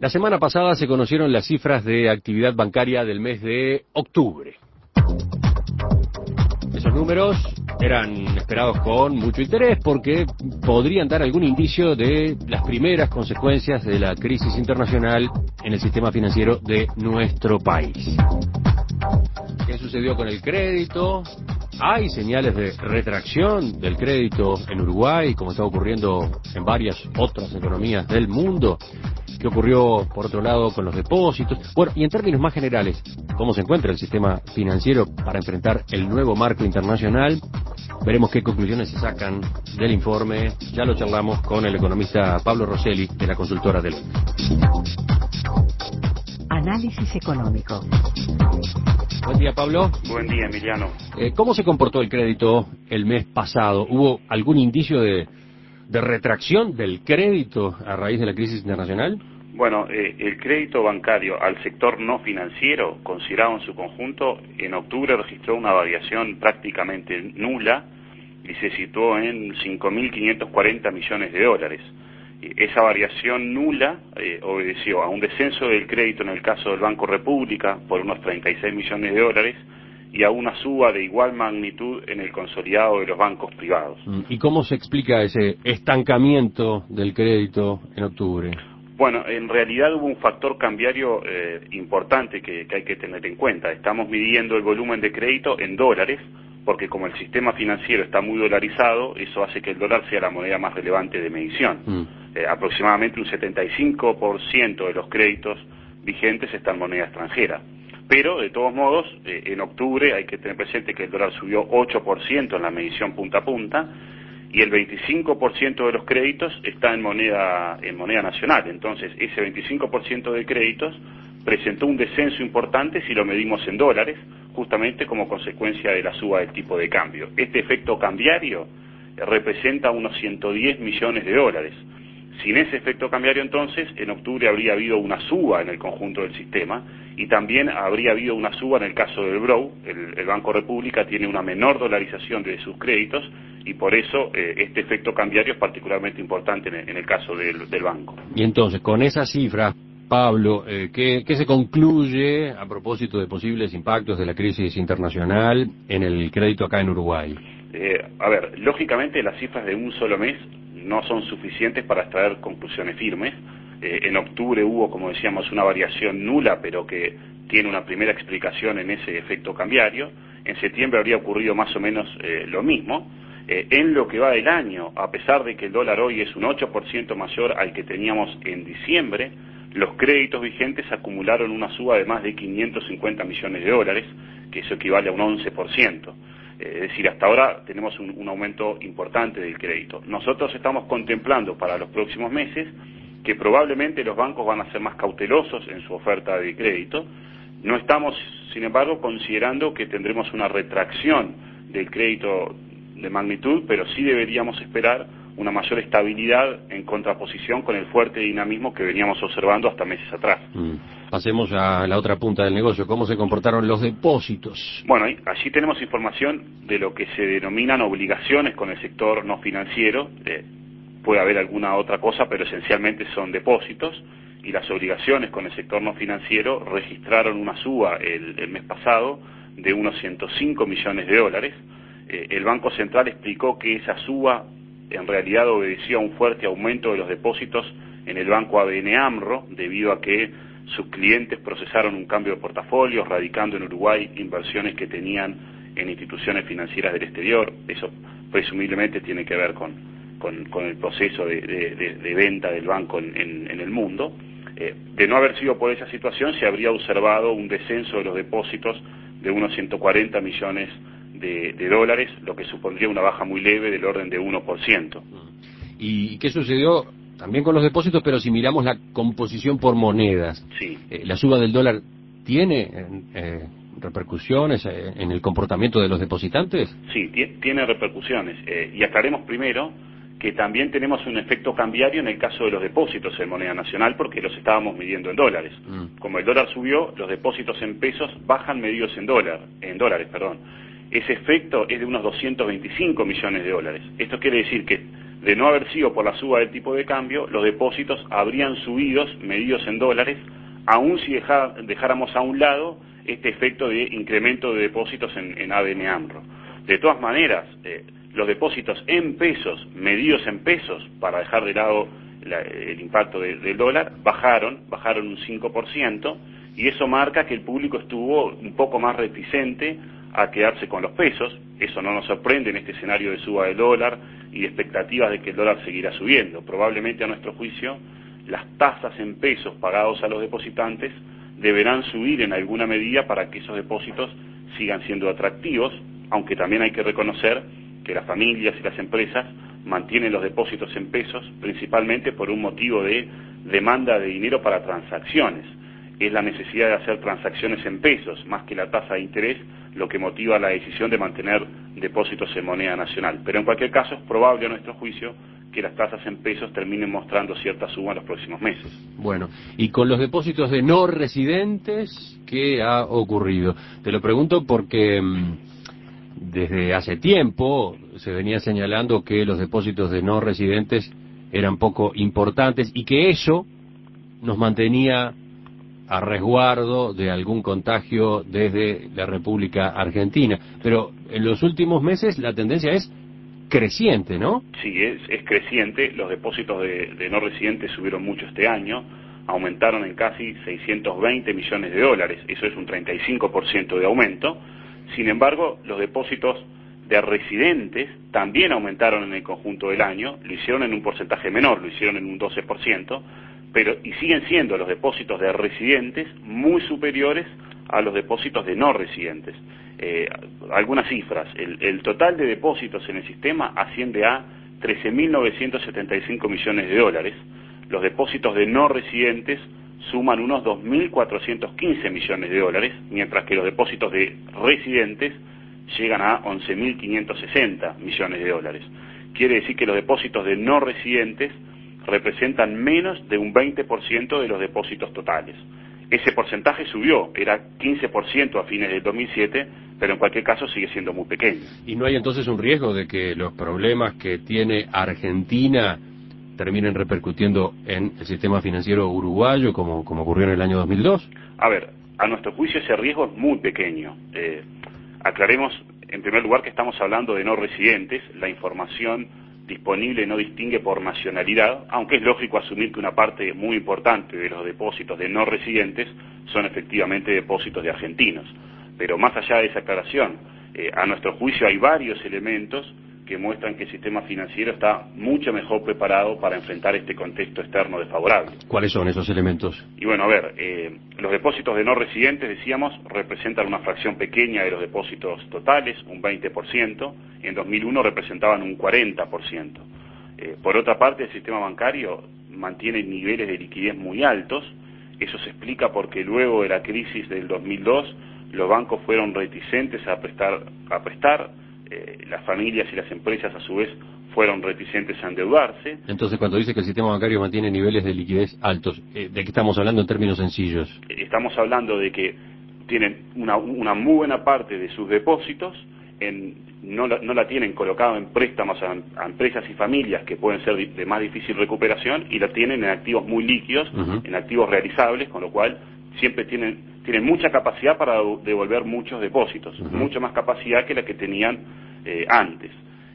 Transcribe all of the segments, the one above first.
La semana pasada se conocieron las cifras de actividad bancaria del mes de octubre. Esos números eran esperados con mucho interés porque podrían dar algún indicio de las primeras consecuencias de la crisis internacional en el sistema financiero de nuestro país. ¿Qué sucedió con el crédito? Hay señales de retracción del crédito en Uruguay, como está ocurriendo en varias otras economías del mundo. ¿Qué ocurrió, por otro lado, con los depósitos? Bueno, y en términos más generales, ¿cómo se encuentra el sistema financiero para enfrentar el nuevo marco internacional? Veremos qué conclusiones se sacan del informe. Ya lo charlamos con el economista Pablo Rosselli, de la consultora Deloitte. Análisis económico. Buen día, Pablo. Buen día, Emiliano. ¿Cómo se comportó el crédito el mes pasado? ¿Hubo algún indicio de retracción del crédito a raíz de la crisis internacional? Bueno, el crédito bancario al sector no financiero, considerado en su conjunto, en octubre registró una variación prácticamente nula y se situó en 5.540 millones de dólares. Esa variación nula obedeció a un descenso del crédito en el caso del Banco República por unos 36 millones de dólares y a una suba de igual magnitud en el consolidado de los bancos privados. ¿Y cómo se explica ese estancamiento del crédito en octubre? Bueno, en realidad hubo un factor cambiario importante que hay que tener en cuenta. Estamos midiendo el volumen de crédito en dólares, porque como el sistema financiero está muy dolarizado, eso hace que el dólar sea la moneda más relevante de medición. Aproximadamente un 75% de los créditos vigentes están en moneda extranjera. Pero, de todos modos, en octubre hay que tener presente que el dólar subió 8% en la medición punta a punta, y el 25% de los créditos está en moneda nacional. Entonces, ese 25% de créditos presentó un descenso importante si lo medimos en dólares, justamente como consecuencia de la suba del tipo de cambio. Este efecto cambiario representa unos 110 millones de dólares. Sin ese efecto cambiario, entonces, en octubre habría habido una suba en el conjunto del sistema y también habría habido una suba en el caso del BROW. El Banco República tiene una menor dolarización de sus créditos y por eso este efecto cambiario es particularmente importante en el caso del banco. Y entonces, con esa cifra, Pablo, ¿qué se concluye a propósito de posibles impactos de la crisis internacional en el crédito acá en Uruguay? Lógicamente las cifras de un solo mes no son suficientes para extraer conclusiones firmes. En octubre hubo, como decíamos, una variación nula, pero que tiene una primera explicación en ese efecto cambiario. En septiembre habría ocurrido más o menos lo mismo. En lo que va del año, a pesar de que el dólar hoy es un 8% mayor al que teníamos en diciembre, los créditos vigentes acumularon una suba de más de 550 millones de dólares, que eso equivale a un 11%. Es decir, hasta ahora tenemos un aumento importante del crédito. Nosotros estamos contemplando para los próximos meses que probablemente los bancos van a ser más cautelosos en su oferta de crédito. No estamos, sin embargo, considerando que tendremos una retracción del crédito de magnitud, pero sí deberíamos esperar una mayor estabilidad en contraposición con el fuerte dinamismo que veníamos observando hasta meses atrás. Pasemos a la otra punta del negocio. ¿Cómo se comportaron los depósitos? Bueno, allí tenemos información de lo que se denominan obligaciones con el sector no financiero. Puede haber alguna otra cosa, pero esencialmente son depósitos. Y las obligaciones con el sector no financiero registraron una suba el mes pasado de unos 105 millones de dólares. El Banco Central explicó que esa suba en realidad obedeció a un fuerte aumento de los depósitos en el Banco ABN AMRO, debido a que sus clientes procesaron un cambio de portafolios, radicando en Uruguay inversiones que tenían en instituciones financieras del exterior. Eso presumiblemente tiene que ver con el proceso de venta del banco en el mundo. De no haber sido por esa situación, se habría observado un descenso de los depósitos de unos 140 millones de dólares, lo que supondría una baja muy leve del orden de 1%. ¿Y qué sucedió también con los depósitos, pero si miramos la composición por monedas? Sí. ¿La suba del dólar tiene repercusiones en el comportamiento de los depositantes? Sí, tiene repercusiones. Y aclaremos primero que también tenemos un efecto cambiario en el caso de los depósitos en moneda nacional, porque los estábamos midiendo en dólares. Como el dólar subió, los depósitos en pesos bajan medidos en dólares. Ese efecto es de unos 225 millones de dólares. Esto quiere decir que De no haber sido por la suba del tipo de cambio, los depósitos habrían subido, medidos en dólares, aún si dejáramos a un lado este efecto de incremento de depósitos en ABN AMRO. De todas maneras, los depósitos en pesos, medidos en pesos, para dejar de lado el impacto del dólar, bajaron un 5%, y eso marca que el público estuvo un poco más reticente a quedarse con los pesos. Eso no nos sorprende en este escenario de suba del dólar y de expectativas de que el dólar seguirá subiendo. Probablemente, a nuestro juicio, las tasas en pesos pagados a los depositantes deberán subir en alguna medida para que esos depósitos sigan siendo atractivos, aunque también hay que reconocer que las familias y las empresas mantienen los depósitos en pesos principalmente por un motivo de demanda de dinero para transacciones. Es la necesidad de hacer transacciones en pesos, más que la tasa de interés, lo que motiva la decisión de mantener depósitos en moneda nacional. Pero en cualquier caso es probable, a nuestro juicio, que las tasas en pesos terminen mostrando cierta suba en los próximos meses. Bueno, y con los depósitos de no residentes, ¿qué ha ocurrido? Te lo pregunto porque desde hace tiempo se venía señalando que los depósitos de no residentes eran poco importantes y que eso nos mantenía a resguardo de algún contagio desde la República Argentina. Pero en los últimos meses la tendencia es creciente, ¿no? Sí, es creciente. Los depósitos de no residentes subieron mucho este año, aumentaron en casi 620 millones de dólares, eso es un 35% de aumento. Sin embargo, los depósitos de residentes también aumentaron en el conjunto del año, lo hicieron en un porcentaje menor, lo hicieron en un 12%, y siguen siendo los depósitos de residentes muy superiores a los depósitos de no residentes. Algunas cifras: el total de depósitos en el sistema asciende a 13.975 millones de dólares, los depósitos de no residentes suman unos 2.415 millones de dólares, mientras que los depósitos de residentes llegan a 11.560 millones de dólares. Quiere decir que los depósitos de no residentes representan menos de un 20% de los depósitos totales. Ese porcentaje subió, era 15% a fines del 2007, pero en cualquier caso sigue siendo muy pequeño. ¿Y no hay entonces un riesgo de que los problemas que tiene Argentina terminen repercutiendo en el sistema financiero uruguayo, como ocurrió en el año 2002? A ver, a nuestro juicio ese riesgo es muy pequeño. Aclaremos en primer lugar que estamos hablando de no residentes. La información disponible no distingue por nacionalidad, aunque es lógico asumir que una parte muy importante de los depósitos de no residentes son efectivamente depósitos de argentinos. Pero más allá de esa aclaración, a nuestro juicio hay varios elementos que muestran que el sistema financiero está mucho mejor preparado para enfrentar este contexto externo desfavorable. ¿Cuáles son esos elementos? Y bueno, a ver, los depósitos de no residentes, decíamos, representan una fracción pequeña de los depósitos totales, un 20%, en 2001 representaban un 40%. Por otra parte, el sistema bancario mantiene niveles de liquidez muy altos. Eso se explica porque luego de la crisis del 2002, los bancos fueron reticentes a prestar, las familias y las empresas a su vez fueron reticentes a endeudarse. Entonces, cuando dice que el sistema bancario mantiene niveles de liquidez altos, ¿de qué estamos hablando en términos sencillos? Estamos hablando de que tienen una muy buena parte de sus depósitos, no la tienen colocado en préstamos a empresas y familias que pueden ser de más difícil recuperación, y la tienen en activos muy líquidos, en activos realizables, con lo cual siempre tienen mucha capacidad para devolver muchos depósitos, mucha más capacidad que la que tenían antes.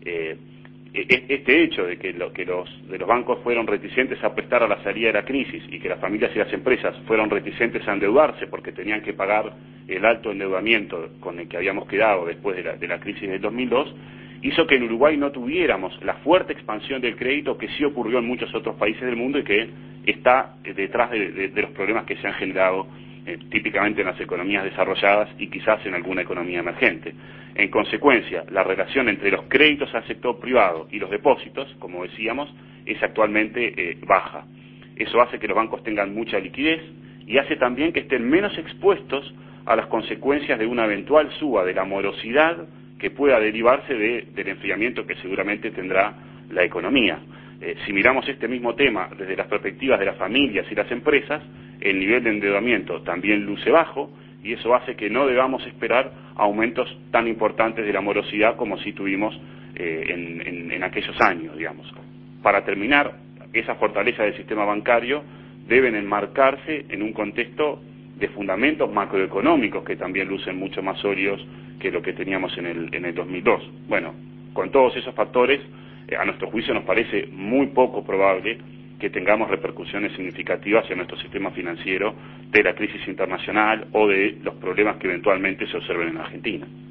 Este hecho de que los bancos fueron reticentes a prestar a la salida de la crisis y que las familias y las empresas fueron reticentes a endeudarse porque tenían que pagar el alto endeudamiento con el que habíamos quedado después de la crisis del 2002, hizo que en Uruguay no tuviéramos la fuerte expansión del crédito que sí ocurrió en muchos otros países del mundo y que está detrás de los problemas que se han generado típicamente en las economías desarrolladas y quizás en alguna economía emergente. En consecuencia, la relación entre los créditos al sector privado y los depósitos, como decíamos, es actualmente baja. Eso hace que los bancos tengan mucha liquidez y hace también que estén menos expuestos a las consecuencias de una eventual suba de la morosidad que pueda derivarse del enfriamiento que seguramente tendrá la economía. Si miramos este mismo tema desde las perspectivas de las familias y las empresas, el nivel de endeudamiento también luce bajo, y eso hace que no debamos esperar aumentos tan importantes de la morosidad como si tuvimos en aquellos años, digamos. para terminar, esas fortalezas del sistema bancario deben enmarcarse en un contexto de fundamentos macroeconómicos que también lucen mucho más sólidos que lo que teníamos en el 2002. Bueno, con todos esos factores, a nuestro juicio nos parece muy poco probable que tengamos repercusiones significativas en nuestro sistema financiero de la crisis internacional o de los problemas que eventualmente se observen en Argentina.